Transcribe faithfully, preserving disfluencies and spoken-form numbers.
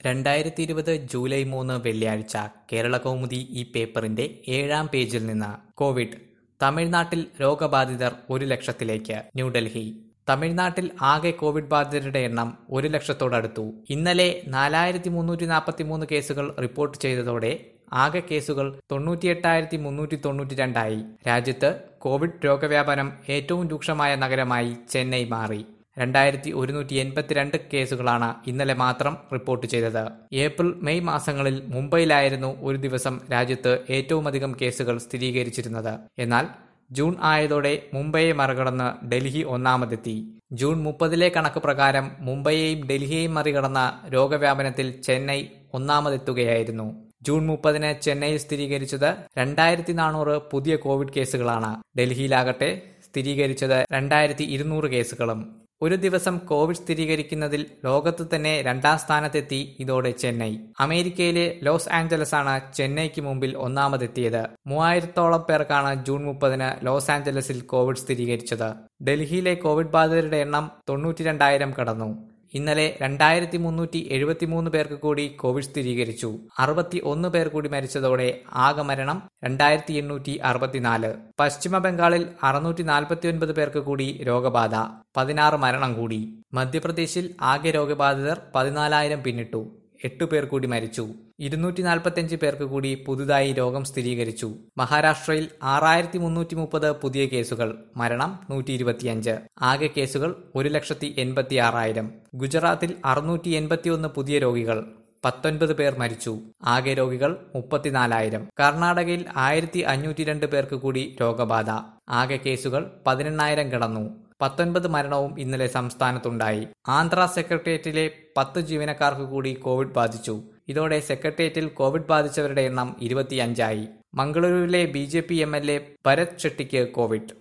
രണ്ടായിരത്തി ഇരുപത് ജൂലൈ മൂന്ന് വെള്ളിയാഴ്ച കേരളകൗമുദി ഈ പേപ്പറിന്റെ ഏഴാം പേജിൽ നിന്ന് കോവിഡ് തമിഴ്നാട്ടിൽ രോഗബാധിതർ ഒരു ലക്ഷത്തിലേക്ക്. ന്യൂഡൽഹി. തമിഴ്നാട്ടിൽ ആകെ കോവിഡ് ബാധിതരുടെ എണ്ണം ഒരു ലക്ഷത്തോടടുത്തു. ഇന്നലെ നാലായിരത്തി മുന്നൂറ്റി നാൽപ്പത്തി മൂന്ന് കേസുകൾ റിപ്പോർട്ട് ചെയ്തതോടെ ആകെ കേസുകൾ തൊണ്ണൂറ്റിയെട്ടായിരത്തി മുന്നൂറ്റി തൊണ്ണൂറ്റി രണ്ടായി. രാജ്യത്ത് കോവിഡ് രോഗവ്യാപനം ഏറ്റവും രൂക്ഷമായ നഗരമായി ചെന്നൈ മാറി. രണ്ടായിരത്തി ഒരുന്നൂറ്റി എൺപത്തിരണ്ട് കേസുകളാണ് ഇന്നലെ മാത്രം റിപ്പോർട്ട് ചെയ്തത്. ഏപ്രിൽ മെയ് മാസങ്ങളിൽ മുംബൈയിലായിരുന്നു ഒരു ദിവസം രാജ്യത്ത് ഏറ്റവുമധികം കേസുകൾ സ്ഥിരീകരിച്ചിരുന്നത്. എന്നാൽ ജൂൺ ആയതോടെ മുംബൈയെ മറികടന്ന് ഡൽഹി ഒന്നാമതെത്തി. ജൂൺ മുപ്പതിലെ കണക്ക് പ്രകാരം മുംബൈയെയും ഡൽഹിയെയും മറികടന്ന രോഗവ്യാപനത്തിൽ ചെന്നൈ ഒന്നാമതെത്തുകയായിരുന്നു. ജൂൺ മുപ്പതിന് ചെന്നൈയിൽ സ്ഥിരീകരിച്ചത് രണ്ടായിരത്തി നാനൂറ് പുതിയ കോവിഡ് കേസുകളാണ്. ഡൽഹിയിലാകട്ടെ സ്ഥിരീകരിച്ചത് രണ്ടായിരത്തി ഇരുന്നൂറ് കേസുകളും. ഒരു ദിവസം കോവിഡ് സ്ഥിരീകരിക്കുന്നതിൽ ലോകത്ത് തന്നെ രണ്ടാം സ്ഥാനത്തെത്തി ഇതോടെ ചെന്നൈ. അമേരിക്കയിലെ ലോസ് ആഞ്ചലസാണ് ചെന്നൈക്ക് മുമ്പിൽ ഒന്നാമതെത്തിയത്. മൂവായിരത്തോളം പേർക്കാണ് ജൂൺ മുപ്പതിന് ലോസ് ആഞ്ചലസിൽ കോവിഡ് സ്ഥിരീകരിച്ചത്. ഡൽഹിയിലെ കോവിഡ് ബാധിതരുടെ എണ്ണം തൊണ്ണൂറ്റി രണ്ടായിരം കടന്നു. ഇന്നലെ രണ്ടായിരത്തി മുന്നൂറ്റി എഴുപത്തി മൂന്ന് പേർക്ക് കൂടി കോവിഡ് സ്ഥിരീകരിച്ചു. അറുപത്തി ഒന്ന് പേർ കൂടി മരിച്ചതോടെ ആകെ മരണം രണ്ടായിരത്തി എണ്ണൂറ്റി അറുപത്തിനാല്. പശ്ചിമ ബംഗാളിൽ അറുന്നൂറ്റി നാൽപ്പത്തി ഒൻപത് പേർക്ക് കൂടി രോഗബാധ, പതിനാറ് മരണം കൂടി. മധ്യപ്രദേശിൽ ആകെ രോഗബാധിതർ പതിനാലായിരം പിന്നിട്ടു. എട്ടു പേർ കൂടി മരിച്ചു. ഇരുന്നൂറ്റി നാൽപ്പത്തിയഞ്ച് പേർക്ക് കൂടി പുതുതായി രോഗം സ്ഥിരീകരിച്ചു. മഹാരാഷ്ട്രയിൽ ആറായിരത്തി മുന്നൂറ്റി മുപ്പത് പുതിയ കേസുകൾ, മരണം നൂറ്റി ഇരുപത്തിയഞ്ച്. ആകെ കേസുകൾ ഒരു ലക്ഷത്തി എൺപത്തി ആറായിരം. ഗുജറാത്തിൽ അറുന്നൂറ്റി എൺപത്തി ഒന്ന് പുതിയ രോഗികൾ, പത്തൊൻപത് പേർ മരിച്ചു. ആകെ രോഗികൾ മുപ്പത്തിനാലായിരം. കർണാടകയിൽ ആയിരത്തി അഞ്ഞൂറ്റി രണ്ട് പേർക്ക് കൂടി രോഗബാധ. ആകെ കേസുകൾ പതിനെണ്ണായിരം കടന്നു. പത്തൊൻപത് മരണവും ഇന്നലെ സംസ്ഥാനത്തുണ്ടായി. ആന്ധ്ര സെക്രട്ടേറിയറ്റിലെ പത്ത് ജീവനക്കാർക്ക് കൂടി കോവിഡ് ബാധിച്ചു. ഇതോടെ സെക്രട്ടേറിയറ്റിൽ കോവിഡ് ബാധിച്ചവരുടെ എണ്ണം ഇരുപത്തിയഞ്ചായി. മംഗളൂരുവിലെ B J P M L A Bharat ഷെട്ടിക്ക് കോവിഡ്.